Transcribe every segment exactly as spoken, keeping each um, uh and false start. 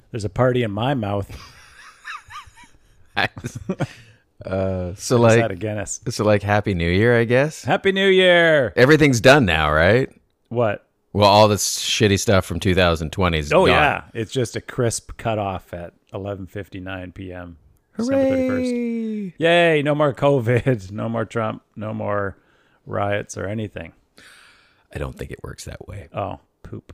There's a party in my mouth. uh, so Is like that a Guinness? so like Happy New Year, I guess. Happy New Year. Everything's done now, right? What? Well, all this shitty stuff from two thousand twenty is Oh gone. yeah, it's just a crisp cutoff at eleven fifty-nine p.m. December thirty-first. Hooray! Yay! No more COVID. No more Trump. No more riots or anything. I don't think it works that way. Oh, poop.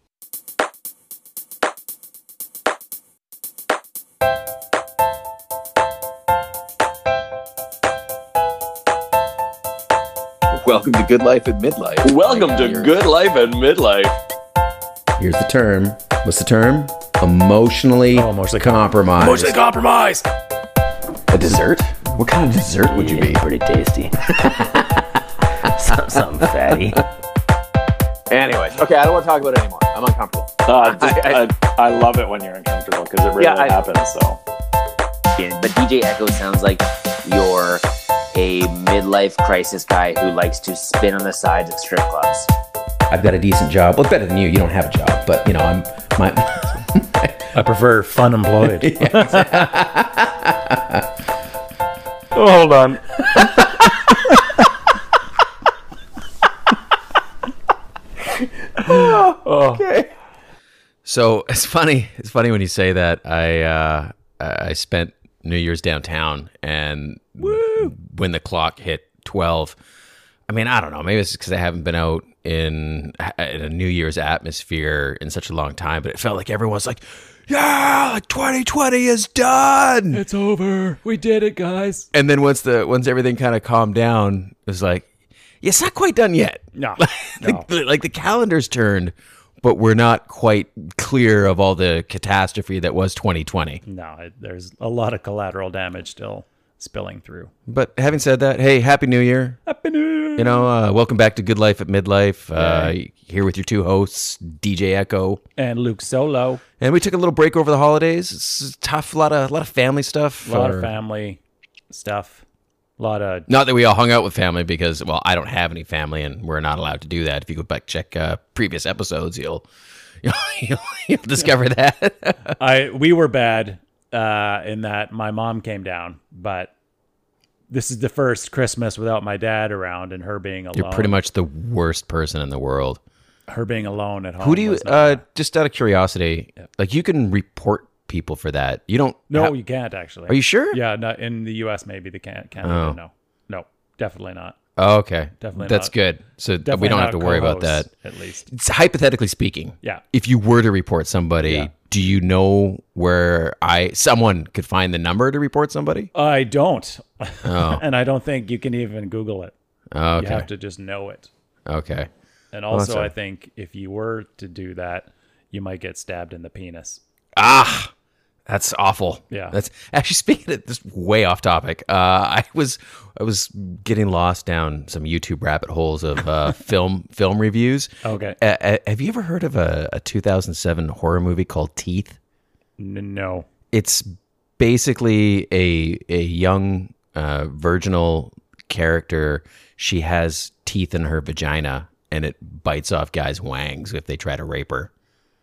Welcome to Good Life at Midlife. Welcome to Good Life at Midlife. Here's the term. What's the term? Emotionally, Oh, emotionally compromised. Emotionally compromised. A dessert? What kind of dessert would you be? Pretty tasty. Some- Something fatty. Anyways, okay, I don't want to talk about it anymore. I'm uncomfortable. Uh, I- I, I, I love it when you're uncomfortable because it really Yeah, I- happens. So But D J Echo sounds like you're a midlife crisis guy who likes to spin on the sides of strip clubs. I've got a decent job. Well, better than you. You don't have a job, but you know, I'm my. I prefer fun employed. Oh, hold on. Okay. So it's funny. It's funny when you say that. I uh, I spent New Year's downtown, and Woo! when the clock hit twelve, I mean, I don't know. Maybe it's because I haven't been out in, in a New Year's atmosphere in such a long time, but it felt like everyone's like, "Yeah, like twenty twenty is done. It's over. We did it, guys. And then once the once everything kind of calmed down, it was like, yeah, it's not quite done yet. No. like, no. like the calendar's turned, but we're not quite clear of all the catastrophe that was twenty twenty. No, it, there's a lot of collateral damage still spilling through. But having said that, hey, Happy New Year. Happy New Year. You know, uh, welcome back to Good Life at Midlife. Uh, here with your two hosts, D J Echo. And Luke Solo. And we took a little break over the holidays. It's tough, a lot of, a lot of family stuff. A lot or- of family stuff. A lot of... Not that we all hung out with family because, well, I don't have any family and we're not allowed to do that. If you go back check uh, previous episodes, you'll you'll, you'll, you'll discover that. I We were bad uh, in that my mom came down, but this is the first Christmas without my dad around and her being alone. You're pretty much the worst person in the world. Her being alone at home. Who do you, was not- uh, just out of curiosity, like you can report people for that. You don't. No, ha- you can't actually. Are you sure? Yeah, not in the U S maybe they can't. Canada, Oh. no. No, definitely not. Oh, okay. Definitely That's not. good. So Definitely we don't have to not worry about that. co-hosts, At least. It's hypothetically speaking. Yeah. If you were to report somebody, Yeah. do you know where I someone could find the number to report somebody? I don't. Oh. And I don't think you can even Google it. Oh, You okay. have to just know it. Okay. And Well, that's also, a- I think if you were to do that, you might get stabbed in the penis. Ah, that's awful. Yeah. That's actually speaking of this way off topic. Uh, I was I was getting lost down some YouTube rabbit holes of uh, film film reviews. Okay. Uh, uh, have you ever heard of a, a two thousand seven horror movie called Teeth? N- no. It's basically a a young uh, virginal character. She has teeth in her vagina, and it bites off guys' wangs if they try to rape her.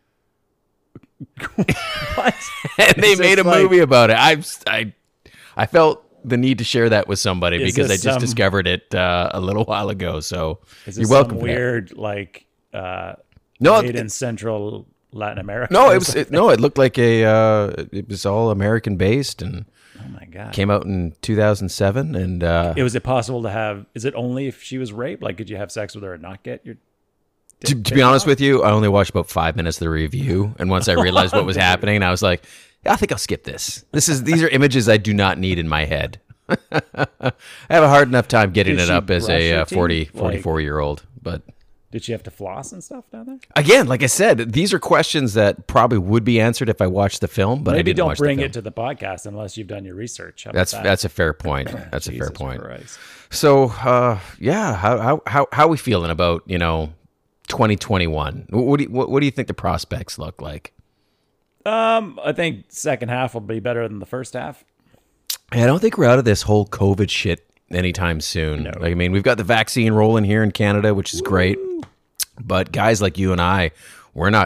What? And they Is made a this like- movie about it. I I I felt the need to share that with somebody Is because I this just some- discovered it uh, a little while ago. So Is you're this welcome. some for that. weird, like, uh, No, made it- in Central Latin America? No, or it was something? it, no. It looked like a uh, it was all American based and Oh my god. came out in two thousand seven. And uh, It was it possible to have? Is it only if she was raped? Like, could you have sex with her and not get your? to, to be honest with you, I only watched about five minutes of the review, and once I realized what was happening, I was like, I think I'll skip this. This is these are images I do not need in my head. I have a hard enough time getting Did it she up as brush a her uh, teeth? forty, Like- forty-four year old, but. Did she have to floss and stuff down there? Again, like I said, these are questions that probably would be answered if I watched the film, but I Maybe didn't don't watch bring the it film. to the podcast unless you've done your research. How about That's that? that's a fair point. That's a fair Jesus point. Christ. So, uh, yeah, how how how how are we feeling about you know twenty twenty-one? What do you, what, what do you think the prospects look like? Um, I think second half will be better than the first half. I don't think we're out of this whole COVID shit anytime soon. Like, I mean, we've got the vaccine rolling here in Canada, which is great. But guys like you and I, we're not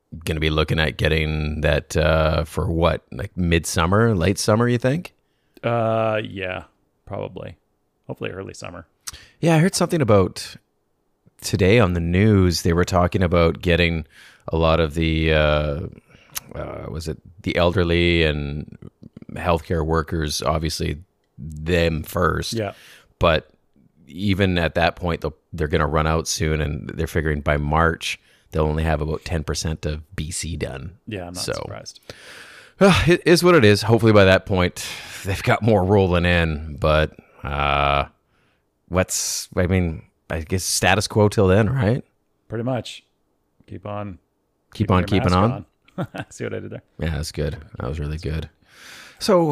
going to be looking at getting that uh, for what, like midsummer, late summer, you think? Uh, yeah, probably. Hopefully early summer. Yeah, I heard something about today on the news. They were talking about getting a lot of the, uh, uh, was it the elderly and healthcare workers, obviously them first. Yeah. But even at that point, they'll, they're going to run out soon, and they're figuring by March, they'll only have about ten percent of B C done. Yeah, I'm not So, surprised. uh, it is what it is. Hopefully by that point, they've got more rolling in. But uh, what's, I mean, I guess status quo till then, right? Pretty much. Keep on. Keep on your keeping mask on. See what I did there? Yeah, that's good. That was really good. So,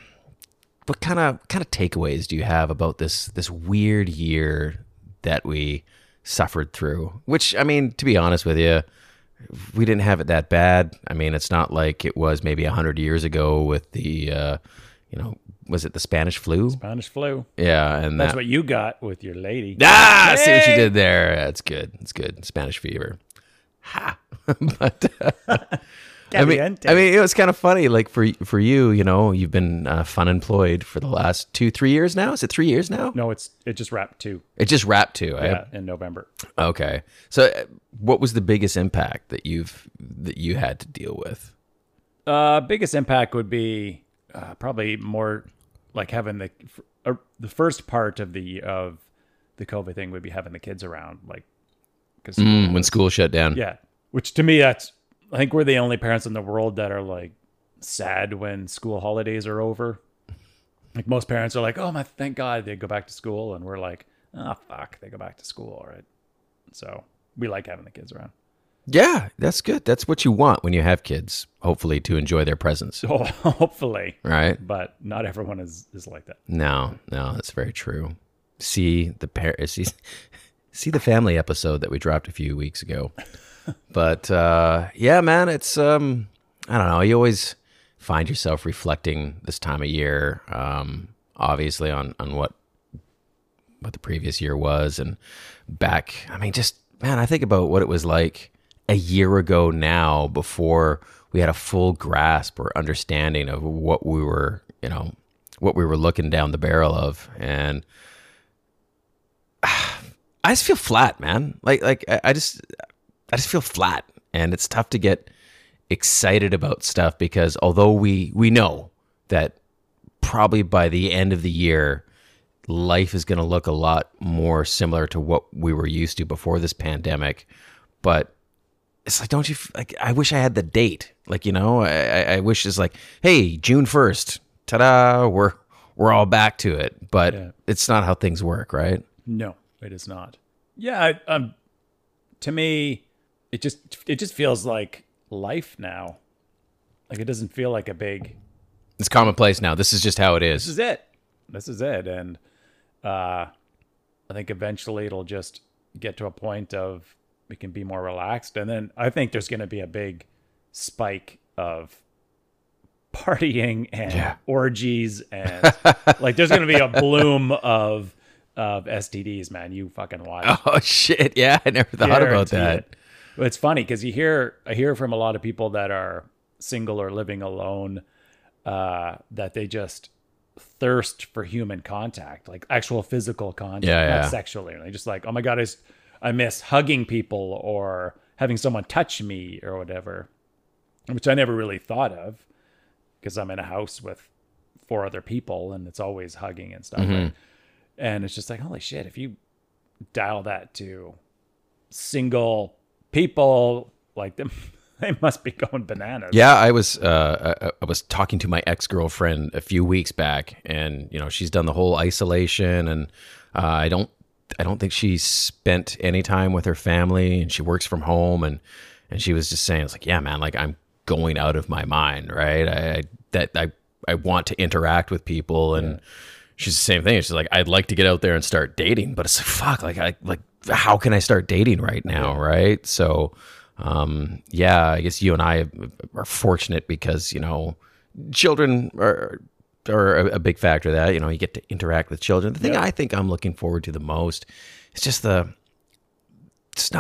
what kind of kind of takeaways do you have about this this weird year that we suffered through? Which, I mean, to be honest with you, we didn't have it that bad. I mean, it's not like it was maybe a hundred years ago with the, uh, you know, was it the Spanish flu? Spanish flu. Yeah, and That's that, what you got with your lady. ah, I see what you Hey! did there. That's good. That's good. Spanish fever. Ha. But uh, I mean, Caliente. I mean, it was kind of funny. Like for for you, you know, you've been uh, fun employed for the last two, three years now. Is it three years now? No, it's it just wrapped two. It just wrapped too. eh? Yeah, in November. Okay. So, uh, what was the biggest impact that you've that you had to deal with? Uh, biggest impact would be uh, probably more like having the uh, the first part of the of the COVID thing would be having the kids around, like because Mm, when school shut down. yeah, which to me that's I think we're the only parents in the world that are like sad when school holidays are over. Like most parents are like, oh my, thank God they go back to school, and we're like, oh fuck, they go back to school, all right. So we like having the kids around. Yeah, that's good. That's what you want when you have kids. Hopefully, to enjoy their presence. So hopefully, Right. but not everyone is is like that. No, no, that's very true. See the par- see, see the family episode that we dropped a few weeks ago. But uh, yeah, man, it's um, I don't know. You always find yourself reflecting this time of year, um, obviously on on what what the previous year was, and back. I mean, just man, I think about what it was like a year ago now, before we had a full grasp or understanding of what we were, you know, what we were looking down the barrel of, and I just feel flat, man. Like, like I I just, I just feel flat, and it's tough to get excited about stuff because although we we know that probably by the end of the year, life is going to look a lot more similar to what we were used to before this pandemic, but it's like, don't you f- like? I wish I had the date. Like, you know, I, I- I wish it's like, hey, June first, ta-da, we're we're all back to it. But Yeah. it's not how things work, right? No, it is not. Yeah, I, um, to me, it just it just feels like life now. Like it doesn't feel like a big. It's commonplace now. This is just how it This is. is it. This is it, and uh, I think eventually it'll just get to a point of we can be more relaxed, and then I think there's going to be a big spike of partying and Yeah. orgies, and like there's going to be a bloom of of S T Ds. Man, you fucking watch. Oh shit! Yeah, I never thought about Guarantee that. it. But it's funny because you hear I hear from a lot of people that are single or living alone uh, that they just thirst for human contact, like actual physical contact, Yeah, not yeah. sexually. They just like, oh my god, I, s- I miss hugging people or having someone touch me or whatever, which I never really thought of because I'm in a house with four other people and it's always hugging and stuff. Mm-hmm. Right? And it's just like, holy shit, if you dial that to single people, like them, they must be going bananas. Yeah, I was uh, I, I was talking to my ex girlfriend a few weeks back, and you know she's done the whole isolation, and uh, I don't I don't think she spent any time with her family, and she works from home, and and she was just saying, it's like, yeah, man, like I'm going out of my mind, right? I, I that I I want to interact with people, and she's the same thing. She's like, I'd like to get out there and start dating, but it's like, fuck, like I like how can I start dating right now, right? So. Um, yeah, I guess you and I are fortunate because, you know, children are, are a, a big factor of that. You know, you get to interact with children. The thing Yeah. I think I'm looking forward to the most is just the, it's not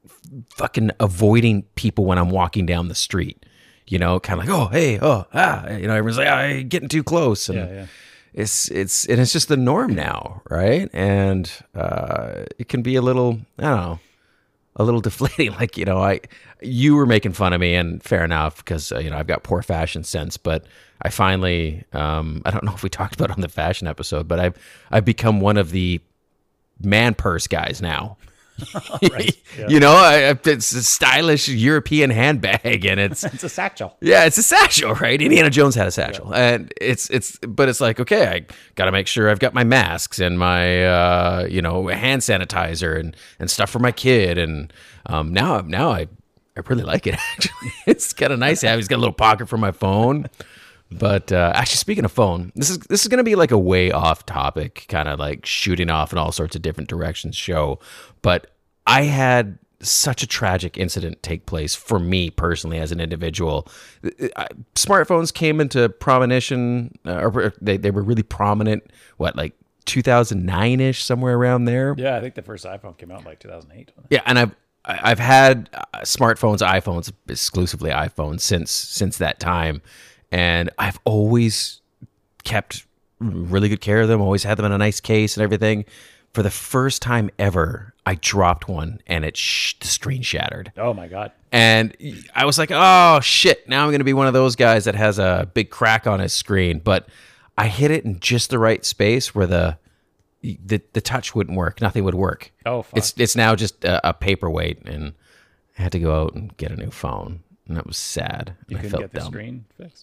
fucking avoiding people when I'm walking down the street. You know, kind of like, oh, hey, oh, ah, you know, everyone's like, ah, you're getting too close. And Yeah, yeah. it's, it's, and it's just the norm now, right? And uh, it can be a little, I don't know, a little deflating. Like, you know, I, you were making fun of me, and fair enough, because, uh, you know, I've got poor fashion sense, but I finally, um, I don't know if we talked about it on the fashion episode, but I've, I've become one of the man purse guys now. Right, yeah. You know, I, it's a stylish European handbag, and it's It's a satchel. yeah, it's a satchel, right? Indiana Jones had a satchel, yeah. and it's it's, but it's like, okay, I got to make sure I've got my masks and my uh, you know, hand sanitizer and and stuff for my kid, and um, now now I I really like it actually. It's kind of nice to have. He's got a little pocket for my phone. But uh, actually, speaking of phone, this is this is going to be like a way off topic, kind of like shooting off in all sorts of different directions show. But I had such a tragic incident take place for me personally as an individual. Smartphones came into prominence, uh, or they, they were really prominent, what, like two thousand nine-ish, somewhere around there? Yeah, I think the first iPhone came out in like two thousand eight. Yeah, and I've I've had uh, smartphones, iPhones, exclusively iPhones since since that time. And I've always kept really good care of them, always had them in a nice case and everything. For the first time ever, I dropped one and it sh- the screen shattered. Oh my God. And I was like, oh shit, now I'm going to be one of those guys that has a big crack on his screen. But I hit it in just the right space where the the, the touch wouldn't work. Nothing would work. Oh, fuck. It's, it's now just a, a paperweight, and I had to go out and get a new phone. And that was sad. You I couldn't felt get the dumb. screen fixed?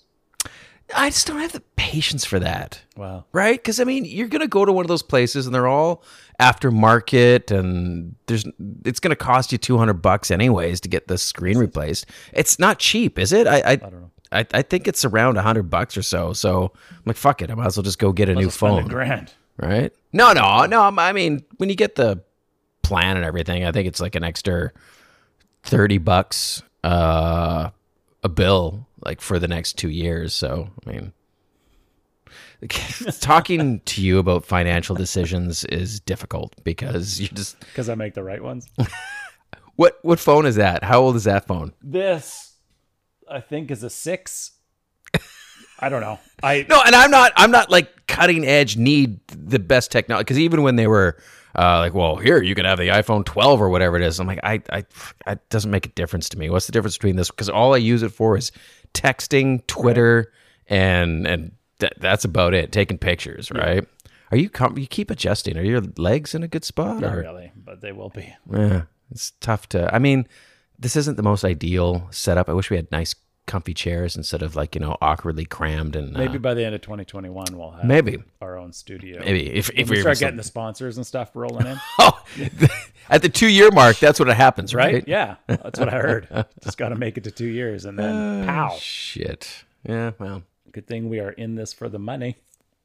I just don't have the patience for that. Wow. Right? Because, I mean, you're going to go to one of those places and they're all aftermarket, and there's it's going to cost you two hundred bucks anyways to get the screen replaced. It's not cheap, is it? I I, I don't know. I, I think it's around one hundred bucks or so. So I'm like, fuck it. I might as well just go get a Let's new spend phone. a grand. Right? No, no, no. I mean, when you get the plan and everything, I think it's like an extra thirty bucks uh, a bill, like for the next two years. So, I mean, talking to you about financial decisions is difficult because you just, Because I make the right ones. what, what phone is that? How old is that phone? This, I think, is a six. I don't know. I No, and I'm not, I'm not like cutting edge, need the best technology. Because even when they were uh, like, well, here, you can have the iPhone twelve or whatever it is. I'm like, I, I, it doesn't make a difference to me. What's the difference between this? Because all I use it for is texting, Twitter, and, and th- that's about it. Taking pictures, right? Are you, com- you keep adjusting. Are your legs in a good spot? not or? really, but they will be. Yeah, it's tough to, I mean, this isn't the most ideal setup. I wish we had nice, comfy chairs instead of like, you know, awkwardly crammed. And Maybe uh, by the end of twenty twenty-one, we'll have maybe, our own studio. maybe if, When if we we're start still- getting the sponsors and stuff rolling in, Oh, at the two year mark, that's what happens, right? right? Yeah, that's what I heard. Just got to make it to two years, and then pow. Shit. Yeah, well, Good thing we are in this for the money.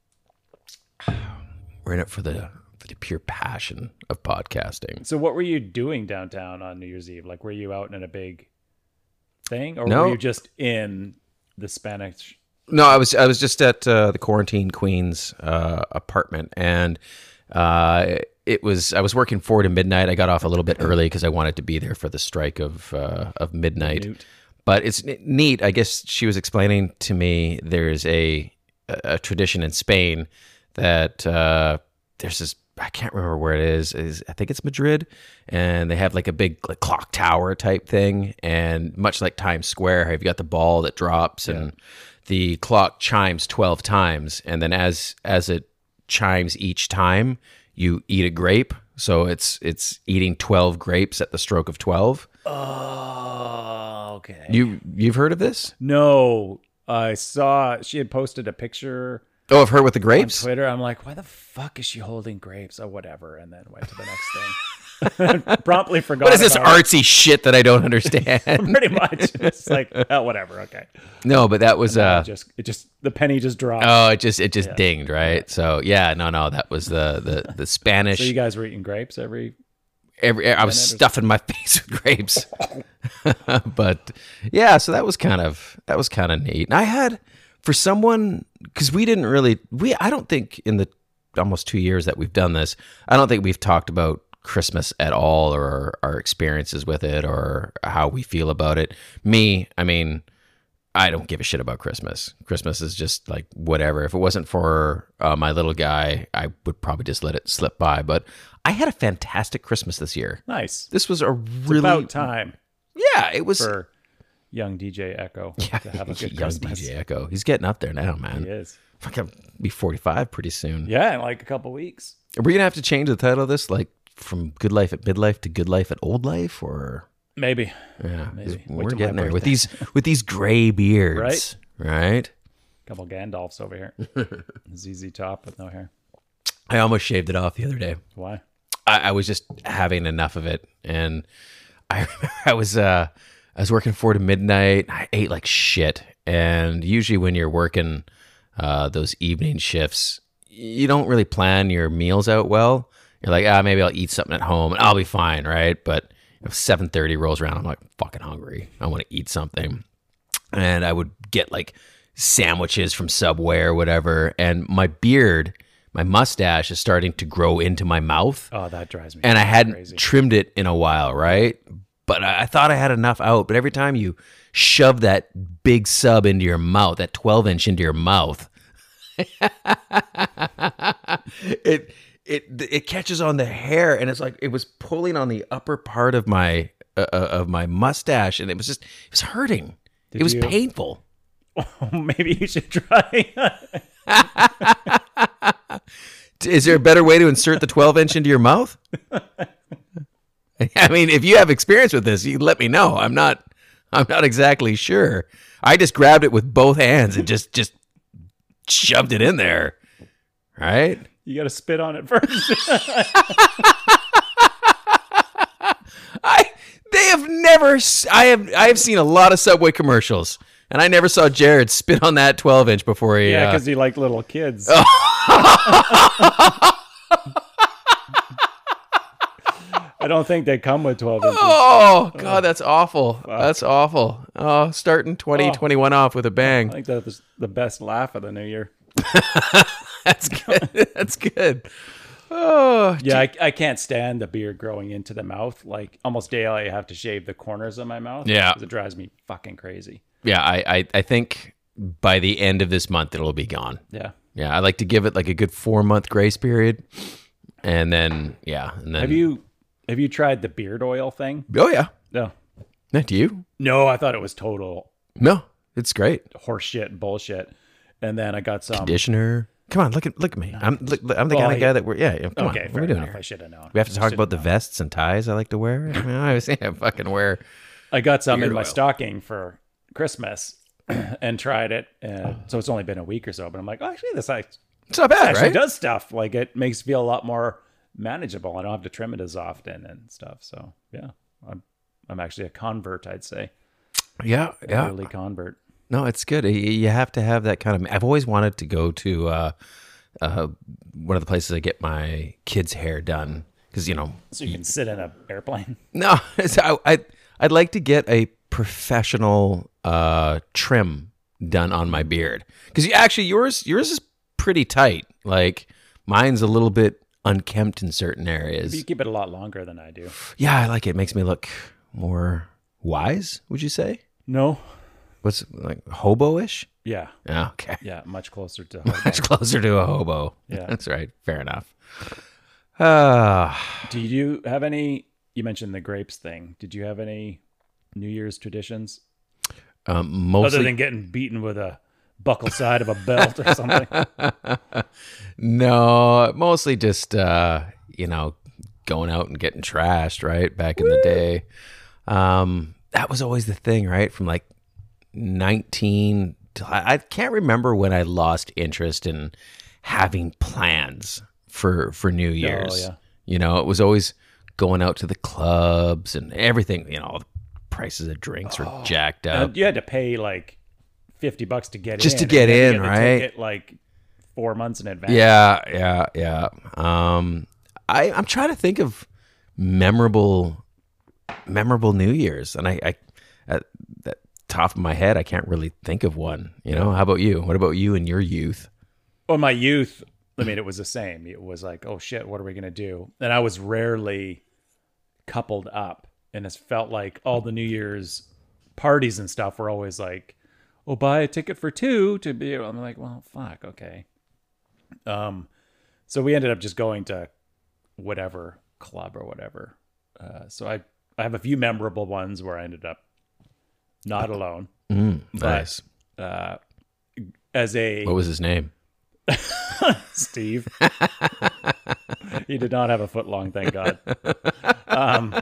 we're in it for the for the pure passion of podcasting. So, what were you doing downtown on New Year's Eve? Like, were you out in a big thing, or No. were you just in the Spanish? No, I was I was just at uh, the Quarantine Queen's uh, apartment, and uh, it was I was working four to midnight. I got off a little bit early because I wanted to be there for the strike of uh, of midnight. Newt? But it's n- neat. I guess she was explaining to me there's a a tradition in Spain that uh, there's this. I can't remember where it is. Is I think it's Madrid, and they have like a big like clock tower type thing, and much like Times Square, how you've got the ball that drops, and the clock chimes twelve times, and then as as it chimes each time, you eat a grape. So it's it's eating twelve grapes at the stroke of twelve. Oh, okay. You you've heard of this? No, I saw she had posted a picture Oh, of her with the on grapes? Twitter. I'm like, why the fuck is she holding grapes? Oh, whatever. And then went to the next thing. Promptly forgot. What is this about it. artsy shit that I don't understand? Pretty much. It's like, oh, whatever. Okay. No, but that was It uh just, it just, the penny just dropped. oh, it just it just Yeah. dinged, right? So yeah, no, no, that was the the the Spanish. So you guys were eating grapes every. Every I was Minute or- stuffing my face with grapes. But yeah, so that was kind of that was kind of neat. And I had for someone because we didn't really we I don't think in the almost two years that we've done this, I don't think we've talked about Christmas at all, or our experiences with it, or how we feel about it. Me, I mean, I don't give a shit about Christmas. Christmas is just like whatever. If it wasn't for uh, my little guy, I would probably just let it slip by. But I had a fantastic Christmas this year. Nice. This was a It's really about time yeah. It was for young D J Echo yeah, to have a good young Christmas. D J Echo. He's getting up there now, man. He is. I'm gonna be forty-five pretty soon. Yeah, in like a couple weeks. Are we gonna have to change the title of this, like from Good Life at Midlife to Good Life at Old Life, or Maybe. yeah, Maybe. Wait we're till getting my there with birthday. these with these gray beards, right? Right. Couple Gandalfs over here. Z Z Top with no hair. I almost shaved it off the other day. Why? I, I was just having enough of it, and I I was uh I was working four to midnight. I ate like shit, and usually when you're working uh, those evening shifts, you don't really plan your meals out well. You're like, ah, maybe I'll eat something at home and I'll be fine, right? But if seven thirty rolls around, I'm like fucking hungry. I want to eat something, and I would get like sandwiches from Subway or whatever, and my beard. My mustache is starting to grow into my mouth. Oh, that drives me And I hadn't crazy. trimmed it in a while, right? But I, I thought I had enough out. But every time you shove that big sub into your mouth, that twelve inch into your mouth, it it it catches on the hair, and it's like it was pulling on the upper part of my uh, of my mustache, and it was just it was hurting. Did it was you- painful. Maybe you should try. Is there a better way to insert the twelve inch into your mouth? I mean, if you have experience with this, you let me know. I'm not, I'm not exactly sure. I just grabbed it with both hands and just, just shoved it in there. Right? You got to spit on it first. I, they have never, s- I have, I have seen a lot of Subway commercials, and I never saw Jared spit on that twelve inch before he. Yeah, uh, because you like little kids. I don't think they come with twelve inches. Oh God, that's awful. That's awful. Oh, starting twenty twenty-one off with a I bang. think that was the best laugh of the new year. That's good. That's good. Oh, Yeah, I, I can't stand the beard growing into the mouth. Like almost daily, I have to shave the corners of my mouth. Yeah. 'cause it drives me fucking crazy. yeah. I, I, I think by the end of this month it'll be gone. Yeah. Yeah, I like to give it like a good four month grace period, and then yeah, and then Have you have you tried the beard oil thing? Oh yeah. No. No, do you? No, I thought it was total No, it's great. horse shit and bullshit. And then I got some. Conditioner. Come on, look at look at me. I'm look, look- I'm the Well, kind of I- guy that we're yeah. yeah come okay, on, what fair are we doing enough. here? I should have known. We have to I talk should've about the known. vests and ties I like to wear. I mean, I always I fucking wear. I got some Beard in my oil. stocking for Christmas and tried it. And so it's only been a week or so, but I'm like, oh, actually, this act- It's not bad, actually right? does stuff. Like it makes me feel a lot more manageable. I don't have to trim it as often and stuff. So yeah, I'm I'm actually a convert, I'd say. Yeah, A yeah. early convert. No, it's good. You- You have to have that kind of. I've always wanted to go to uh, uh, one of the places I get my kids' hair done because you know. So you can sit in an airplane. No, it's, I, I I'd like to get a professional uh, trim done on my beard because you actually yours yours is pretty tight. Like mine's a little bit unkempt in certain areas. You keep it a lot longer than I do. Yeah, I like it. It makes me look more wise. Would you say? No. What's like hobo-ish? Yeah. Yeah, okay. Yeah. Much closer to. Much closer to a hobo. Yeah. That's right. Fair enough. Uh, Do you have any? You mentioned the grapes thing. Did you have any New Year's traditions um, mostly, other than getting beaten with a buckle side of a belt or something? no, mostly just, uh, you know, going out and getting trashed, right? Back in the day. Um, that was always the thing, right? From like nineteen, to, I, I can't remember when I lost interest in having plans for, for New Year's. yeah. You know, it was always going out to the clubs and everything, you know, the prices of drinks were jacked up. And you had to pay like fifty bucks to get Just in. to get and then in, you had to right? Ticket like four months in advance. Yeah, yeah, yeah. Um, I I'm trying to think of memorable, memorable New Year's, and I, I at the top of my head, I can't really think of one. You know, how about you? What about you in your youth? Well, my youth, I mean, it was the same. It was like, oh shit, what are we gonna do? And I was rarely coupled up, and it felt like all the New Year's parties and stuff were always like, oh, buy a ticket for two to be. I'm like, well, fuck, okay. Um, so we ended up just going to whatever club or whatever. Uh, so I I have a few memorable ones where I ended up not alone. Mm, but, nice. Uh, as a What was his name? Steve. He did not have a foot long, thank God. Um,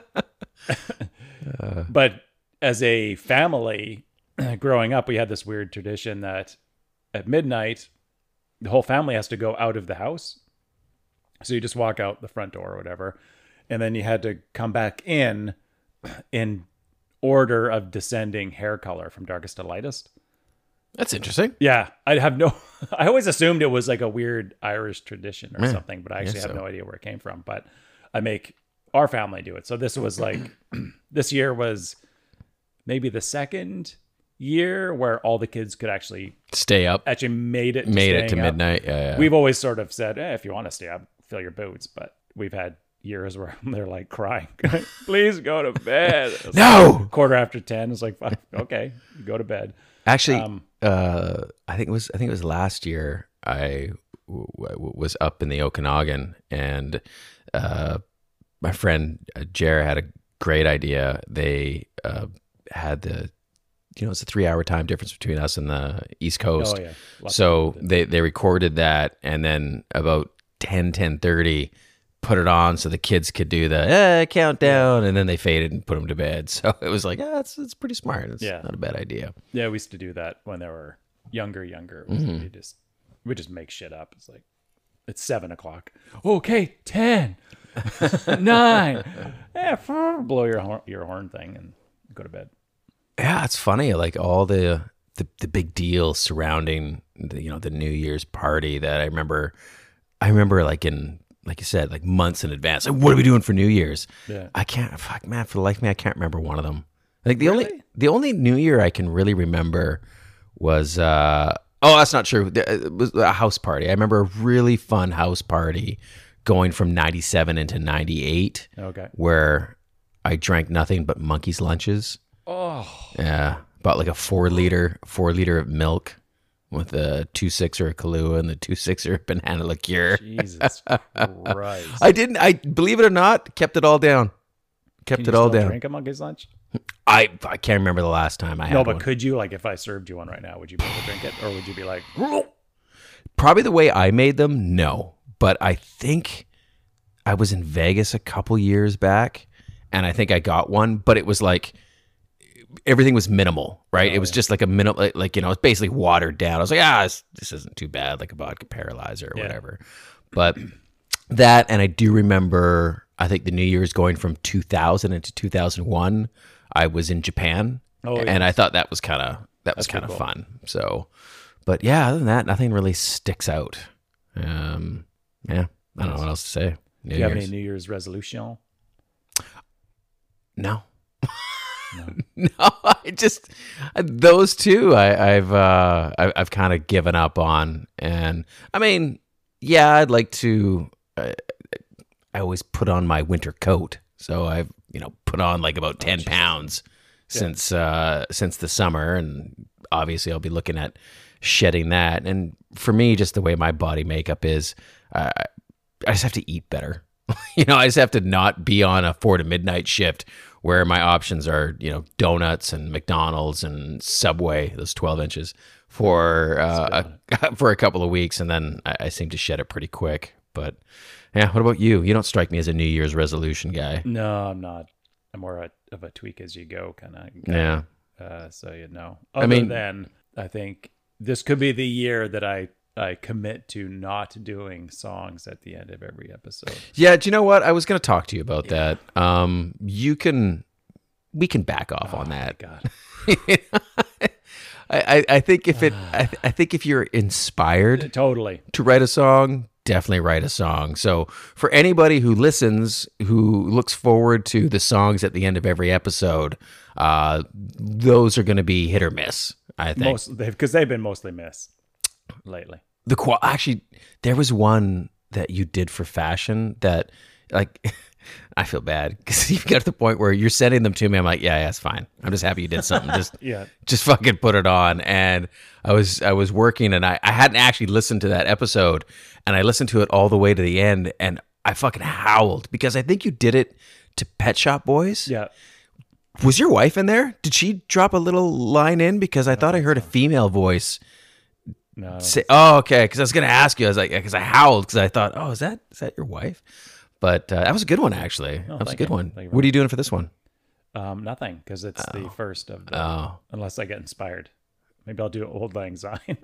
Uh, but as a family, growing up, we had this weird tradition that at midnight, the whole family has to go out of the house. So you just walk out the front door or whatever, and then you had to come back in in order of descending hair color from darkest to lightest. That's interesting. Yeah, I have no. I always assumed it was like a weird Irish tradition or Yeah, something, but I actually guess have so. no idea where it came from. But I make our family do it. So this was like, this year was maybe the second year where all the kids could actually Stay up. actually made it. To Made it to staying up. midnight. Yeah, yeah. We've always sort of said, eh, if you want to stay up, fill your boots. But we've had years where they're like crying, please go to bed. It's No! like quarter after ten. It's like, fuck, okay, go to bed. Actually, Um, uh, I think it was I think it was last year. I w- w- was up in the Okanagan, and uh, my friend uh, Jer had a great idea. They uh, had the, you know, it's a three-hour time difference between us and the East Coast. Oh yeah. Lots So of people they they recorded that, and then about ten, ten thirty, put it on so the kids could do the eh, countdown, and then they faded and put them to bed. So it was like, yeah, it's it's pretty smart. It's Yeah. not a bad idea. Yeah, we used to do that when they were younger, younger. It was Mm-hmm. we just we just make shit up. It's like it's seven o'clock. Okay, ten, nine. Yeah, blow your horn, your horn thing and go to bed. Yeah, it's funny. Like all the the, the big deals surrounding the, you know, the New Year's party that I remember. I remember like in, like you said, like months in advance. Like, what are we doing for New Year's? Yeah. I can't. Fuck, man. For the life of me, I can't remember one of them. Like the Really? only the only New Year I can really remember was. uh Oh, that's not true. It was a house party. I remember a really fun house party going from ninety-seven into ninety-eight, Okay. where I drank nothing but monkeys' lunches. Oh, Yeah, bought like a four liter, four liter of milk with a two sixer of Kahlua and the two sixer of banana liqueur. Jesus Christ! I didn't. I believe it or not, kept it all down. Kept Can it you all still down. Drink a monkey's lunch? I I can't remember the last time I had No, but one. could you, like, if I served you one right now, would you be able to drink it, or would you be like, Probably the way I made them, no. But I think I was in Vegas a couple years back, and I think I got one. But it was like everything was minimal, right? Oh, it was yeah. just like a minimal, like, like, you know, it's basically watered down. I was like, ah, this, this isn't too bad, like a vodka paralyzer or Yeah. whatever. But that, and I do remember, I think the New Year's going from two thousand into two thousand one, I was in Japan, Oh, and yes. I thought that was kind of that was That's kind of pretty cool. fun. So, but yeah, other than that, nothing really sticks out. Um, yeah, I don't know what else to say. New do you have Year's. any New Year's resolution? No. No, I just those two I, I've uh, I, I've kind of given up on, and I mean, yeah, I'd like to. Uh, I always put on my winter coat, so I've you know put on like about ten pounds since uh, since the summer, and obviously I'll be looking at shedding that. And for me, just the way my body makeup is, uh, I just have to eat better. You know, I just have to not be on a four to midnight shift where my options are, you know, donuts and McDonald's and Subway, those twelve inches for uh, a, for a couple of weeks, and then I, I seem to shed it pretty quick. But yeah, what about you? You don't strike me as a New Year's resolution guy. No, I'm not. I'm more a, of a tweak as you go kind of. Yeah. Uh, so you know, I other mean- than I think this could be the year that I I commit to not doing songs at the end of every episode. Yeah, do you know what? I was going to talk to you about that. Um, you can, we can back off on that. God, I, I, I think if it, I, I think if you're inspired totally. to write a song, definitely write a song. So for anybody who listens, who looks forward to the songs at the end of every episode, uh, those are going to be hit or miss, I think. Most they've because they've been mostly missed lately. the qual actually there was one that you did for fashion that like I feel bad because you got to the point where you're sending them to me. I'm like, yeah, yeah, it's fine. I'm just happy you did something. Just Yeah. just fucking put it on. And I was I was working and I, I hadn't actually listened to that episode, and I listened to it all the way to the end, and I fucking howled because I think you did it to Pet Shop Boys. Yeah. Was your wife in there? Did she drop a little line in? Because I thought I heard a female voice No. I don't- say, "Oh, okay." Because I was gonna ask you. I was like, because I howled because I thought, "Oh, is that is that your wife?" But uh, that was a good one, actually. that was a thank good you. one. Thank you very What are you doing for this one? Um, nothing, because it's the first of the, Oh. unless I get inspired. Maybe I'll do Old Lang Syne.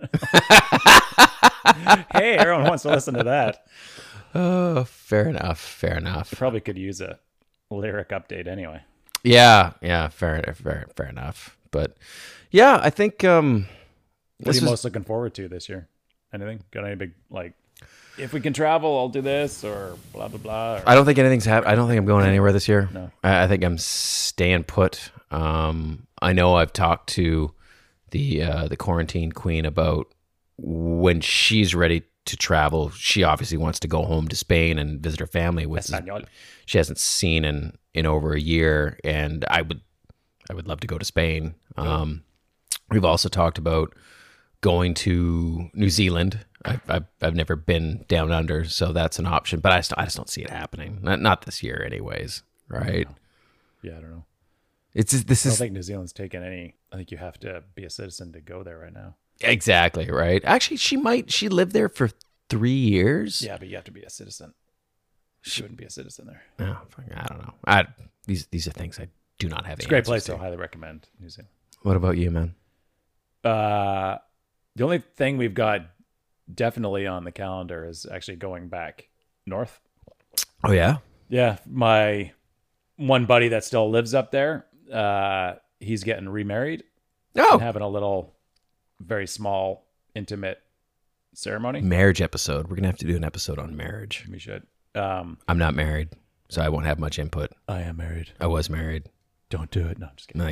Hey, everyone wants to listen to that. Oh, fair enough. Fair enough. Probably could use a lyric update anyway. Yeah, yeah, fair, fair, fair enough. But yeah, I think um, What this are you was- most looking forward to this year? Anything? Got any big, like, if we can travel, I'll do this, or blah, blah, blah? Or, I don't think anything's happened. I don't think I'm going anywhere this year. No. I, I think I'm staying put. Um, I know I've talked to the uh, the quarantine queen about when she's ready to travel. She obviously wants to go home to Spain and visit her family, which is- Español. she hasn't seen in in over a year. And I would I would love to go to Spain. Um, we've also talked about going to New Zealand. I've, I've I've never been down under, so that's an option. But I just, I just don't see it happening. Not, not this year, anyways. Right? Yeah, I don't know. It's just- this I don't is think New Zealand's taken any. I think you have to be a citizen to go there right now. exactly right. Actually, she might. She lived there for three years. Yeah, but you have to be a citizen. She wouldn't be a citizen there. Oh, fuck, I don't know. I these these are things I do not have. It's a the great answers place, to. though. Highly recommend New Zealand. What about you, man? Uh, the only thing we've got definitely on the calendar is actually going back north. Oh yeah. Yeah, my one buddy that still lives up there, uh, he's getting remarried Oh, and having a little, very small, intimate ceremony. marriage episode. We're gonna have to do an episode on marriage. We should. Um, I'm not married, so I won't have much input. I am married. I was married. Don't do it. No, I'm just kidding.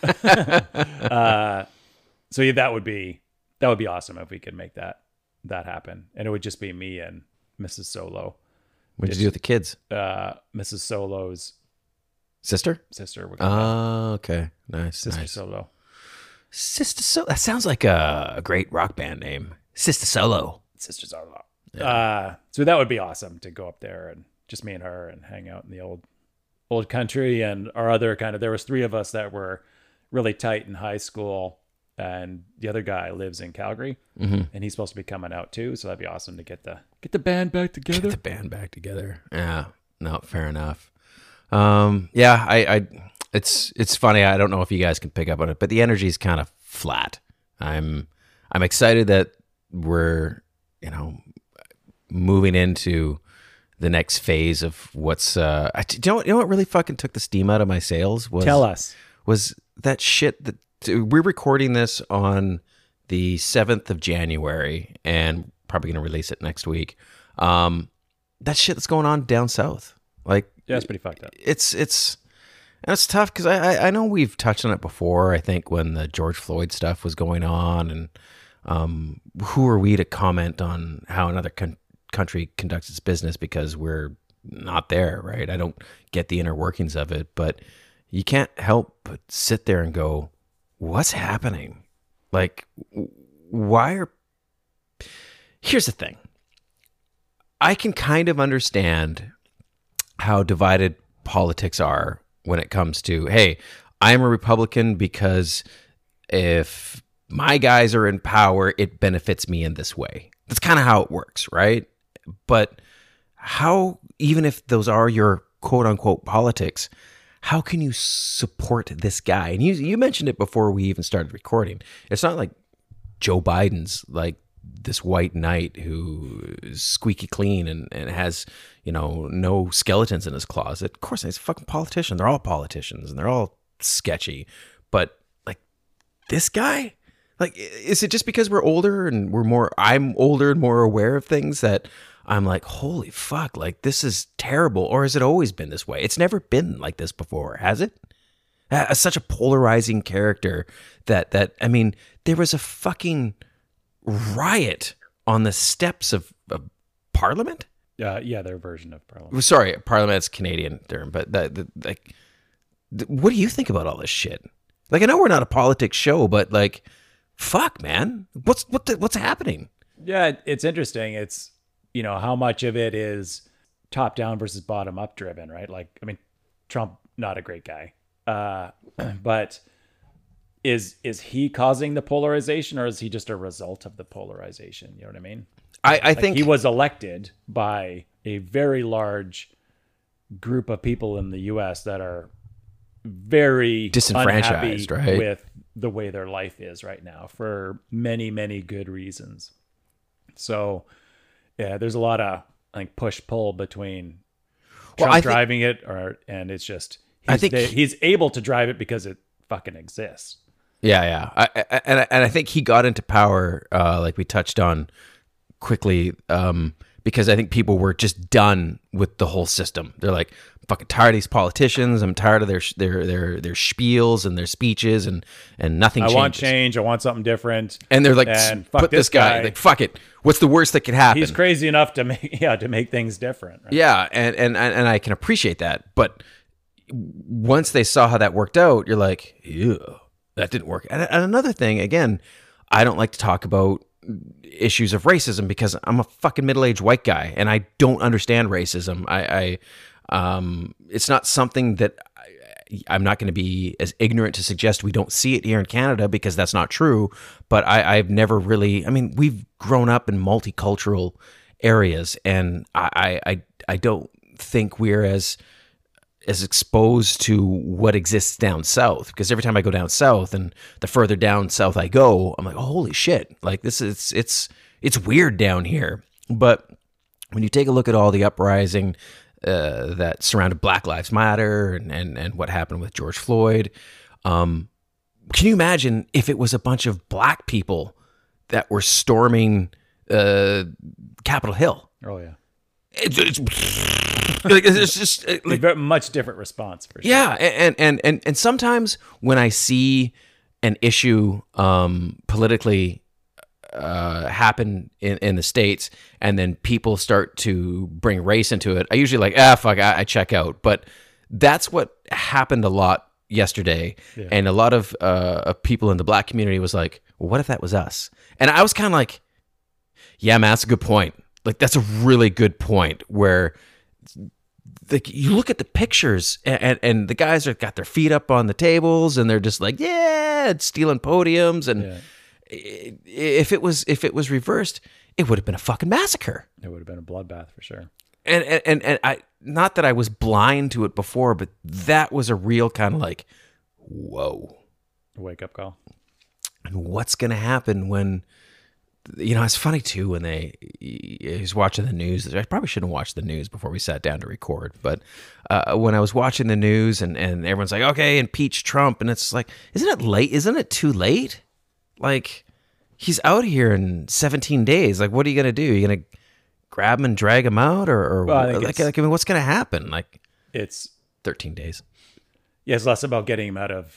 Like, uh, so yeah, that would be that would be awesome if we could make that that happen, and it would just be me and Missus Solo. what'd you do with the kids? Uh, Missus Solo's Sister? sister. Would Oh, okay. Nice. Sister nice. Solo. Sister Solo. That sounds like a, a great rock band name. Sister Solo. Sister Solo. Uh, so that would be awesome to go up there and just me and her and hang out in the old old country. And our other kind of, there was three of us that were really tight in high school, and the other guy lives in Calgary, and he's supposed to be coming out too. So that'd be awesome to get the get the band back together. Get the band back together. Yeah. No, fair enough. Um, yeah, I, I, it's, it's funny. I don't know if you guys can pick up on it, but the energy is kind of flat. I'm, I'm excited that we're, you know, moving into the next phase of what's, uh, I, you know what, you know what really fucking took the steam out of my sails was, Tell us. was that shit that we're recording this on the seventh of January and probably going to release it next week. Um, that shit that's going on down south. Like, Yeah, it's pretty fucked up. it's, it's, and it's tough because I, I, I know we've touched on it before. I think when the George Floyd stuff was going on, and um, who are we to comment on how another con- country conducts its business because we're not there, right? I don't get the inner workings of it, but you can't help but sit there and go, what's happening? Like, w- why are... Here's the thing. I can kind of understand how divided politics are when it comes to, hey, I'm a Republican because if my guys are in power, it benefits me in this way. That's kind of how it works, right? But how, even if those are your quote unquote politics, how can you support this guy? And you you mentioned it before we even started recording. It's not like Joe Biden's like this white knight who is squeaky clean and, and has, you know, no skeletons in his closet. Of course, he's a fucking politician. They're all politicians and they're all sketchy. But like this guy, like, is it just because we're older and we're more, I'm older and more aware of things that I'm like, holy fuck, like this is terrible? Or has it always been this way? It's never been like this before, has it? Uh, such a polarizing character that, that, I mean, there was a fucking riot on the steps of, of Parliament. Uh, yeah, their version of Parliament. Sorry, Parliament's Canadian term, but that, that like, th- what do you think about all this shit? Like, I know we're not a politics show, but like, fuck, man, what's what the, what's happening? Yeah, it's interesting. It's, you know, how much of it is top down versus bottom up driven, right? Like, I mean, Trump, not a great guy, uh, but is is he causing the polarization, or is he just a result of the polarization? You know what I mean? I, I Like, think he was elected by a very large group of people in the U S that are very Disenfranchised, unhappy right? with the way their life is right now for many, many good reasons. So, yeah, there's a lot of like push pull between Well, Trump I think- driving it, or and it's just I he's, think they- he- he's able to drive it because it fucking exists. Yeah, yeah, I, I, and I, and I think he got into power, uh, like we touched on quickly, um, because I think people were just done with the whole system. They're like, I'm fucking tired of these politicians. I'm tired of their their their their spiels and their speeches, and and nothing. I changes. want change. I want something different. And they're like, And fuck put this this guy. guy. Like, fuck it. What's the worst that could happen? He's crazy enough to make yeah to make things different. Right? Yeah, and, and and I can appreciate that, but once they saw how that worked out, you're like, ew, that didn't work. And, and another thing, again, I don't like to talk about issues of racism because I'm a fucking middle-aged white guy and I don't understand racism. I, I um, it's not something that I, I'm not going to be as ignorant to suggest we don't see it here in Canada, because that's not true. But I, I've never really, I mean, we've grown up in multicultural areas, and I, I, I don't think we're as as exposed to what exists down south, because every time I go down south, and the further down south I go, I'm like, oh, holy shit, like this is it's it's weird down here. But when you take a look at all the uprising uh, that surrounded Black Lives Matter and, and and what happened with George Floyd, um, can you imagine if it was a bunch of black people that were storming uh, Capitol Hill? Oh yeah. It's, it's, like, it's just uh, A like, very much different response for sure. yeah, and and and and sometimes when I see an issue um, politically uh, happen in, in the States, and then people start to bring race into it, I usually like, ah, fuck, I, I check out. But that's what happened a lot yesterday, Yeah. and a lot of uh, of people in the black community was like, well, what if that was us? And I was kind of like, yeah, man, that's a good point. Like, that's a really good point, where like you look at the pictures, and, and, and the guys are got their feet up on the tables, and they're just like, yeah, it's stealing podiums. And Yeah. i- if it was if it was reversed, it would have been a fucking massacre. It would have been a bloodbath for sure. And and and, and I not that I was blind to it before, but that was a real kind of like, whoa. A wake up call. And what's going to happen when, you know, it's funny too when they, he's watching the news. I probably shouldn't watch the news before we sat down to record, but uh, when I was watching the news and, and everyone's like, okay, impeach Trump. And it's like, isn't it late? Isn't it too late? Like, he's out here in seventeen days. Like, what are you going to do? You're going to grab him and drag him out? Or, or Well, I think like, it's- like, I mean, what's going to happen? Like, It's thirteen days. yeah, it's less about getting him out of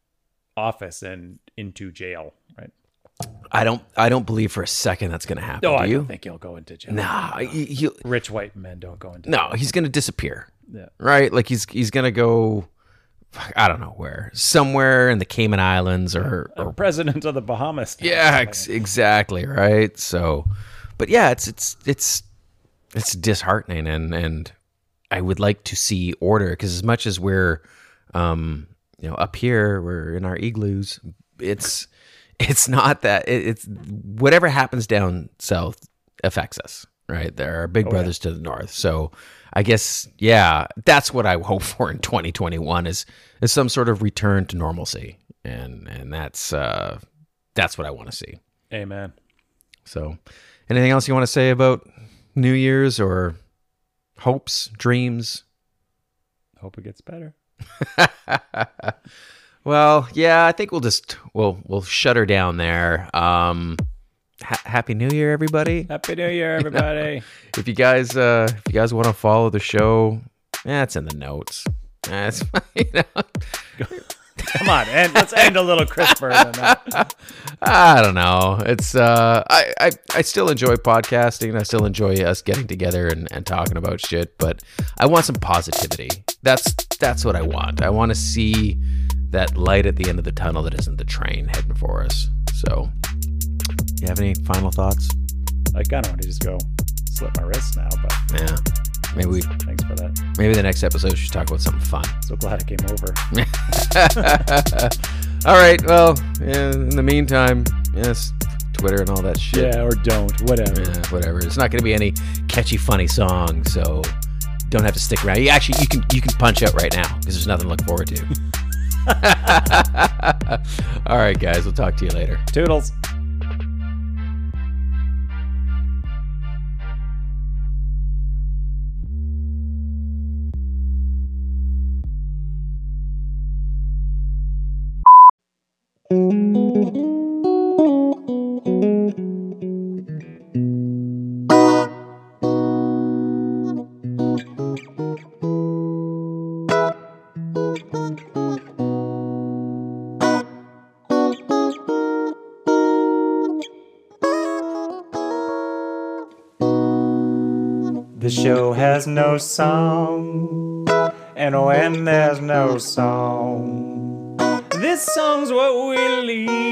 office and into jail, right? I don't, I don't believe for a second that's going to happen. No, do I you? don't think he'll go into jail. Nah, he, he, Rich white men don't go into no, jail. he's going to disappear. Yeah. Right? Like he's he's gonna go, I don't know where, somewhere in the Cayman Islands or, A or president of the Bahamas. now. yeah, ex- exactly, right. So, but yeah, it's it's it's it's disheartening, and and I would like to see order, because as much as we're, um, you know, up here, we're in our igloos. It's it's not that it, it's whatever happens down south affects us, right? There are big Oh, brothers to the north, so. I guess, yeah, that's what I hope for in twenty twenty-one is is some sort of return to normalcy, and and that's uh, that's what I want to see. Amen. So, anything else you want to say about New Year's or hopes, dreams? Hope it gets better. Well, yeah, I think we'll just we'll we'll shut her down there. Um, ha- Happy New Year, everybody! Happy New Year, everybody. If you guys, uh, if you guys want to follow the show, yeah, it's in the notes. Eh, it's you know. Come on, and let's end a little crisper than that. I don't know. It's uh, I, I I still enjoy podcasting. I still enjoy us getting together and, and talking about shit. But I want some positivity. That's that's what I want. I want to see that light at the end of the tunnel that isn't the train heading for us. So, you have any final thoughts? I kind of want to just go slit my wrist now, but Yeah. Maybe we. thanks for that. Maybe the next episode we should talk about something fun. So glad I came over. All right. Well, yeah, in the meantime, yes, Twitter and all that shit. Yeah, or don't, whatever. Yeah, whatever. It's not going to be any catchy, funny song, so don't have to stick around. You actually, you can you can punch out right now because there's nothing to look forward to. All right, guys. We'll talk to you later. Toodles. The show has no song, and when there's no song, this song's what we leave